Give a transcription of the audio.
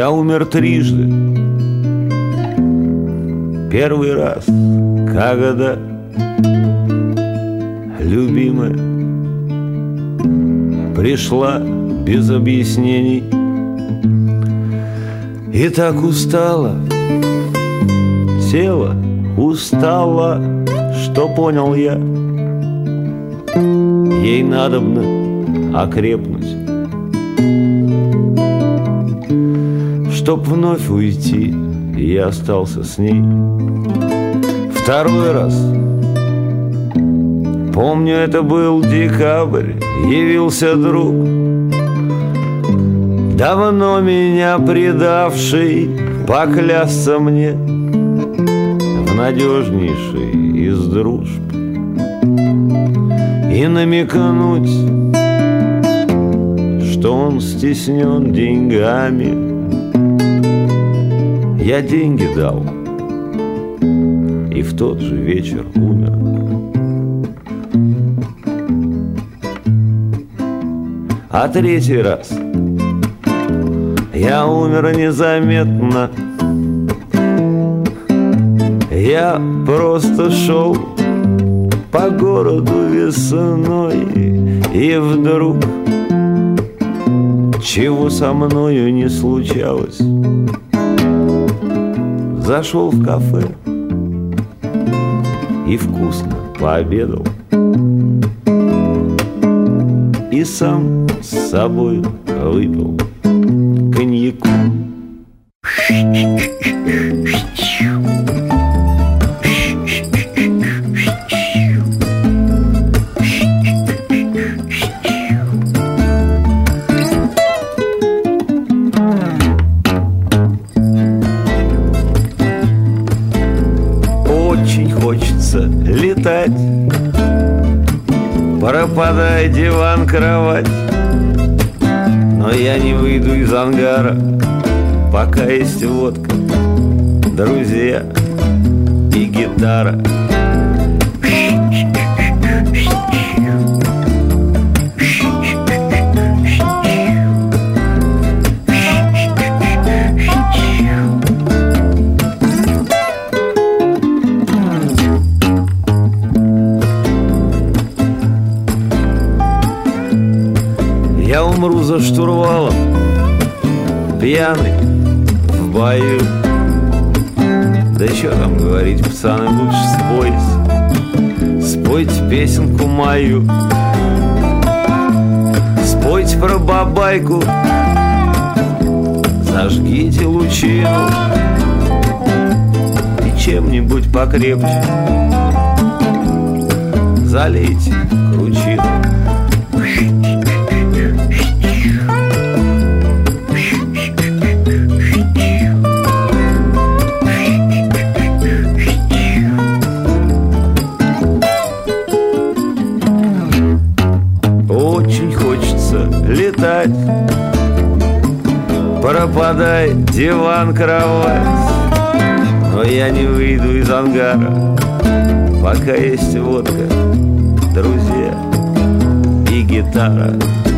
Я умер трижды. Первый раз, когда любимая пришла без объяснений и так устала, села, устала, что понял я, ей надобно окрепнуть, чтоб вновь уйти, я остался с ней. Второй раз, помню, это был декабрь, явился друг, давно меня предавший, поклясться мне в надежнейшей из дружб и намекнуть, что он стеснен деньгами. Я деньги дал и в тот же вечер умер. А третий раз я умер незаметно. Я просто шел по городу весной, и вдруг, чего со мною не случалось, зашел в кафе и вкусно пообедал, и сам с собой выпил коньяку. Очень хочется летать, пропадай диван, кровать, но я не выйду из ангара, пока есть водка, друзья и гитара. Я умру за штурвалом, пьяный в бою. Да что там говорить, пацаны, лучше спойте, спойте песенку мою, спойте про бабайку, зажгите лучину и чем-нибудь покрепче залейте кручину. Очень хочется летать, пропадай диван, кровать, но я не выйду из ангара, пока есть водка, друзья и гитара.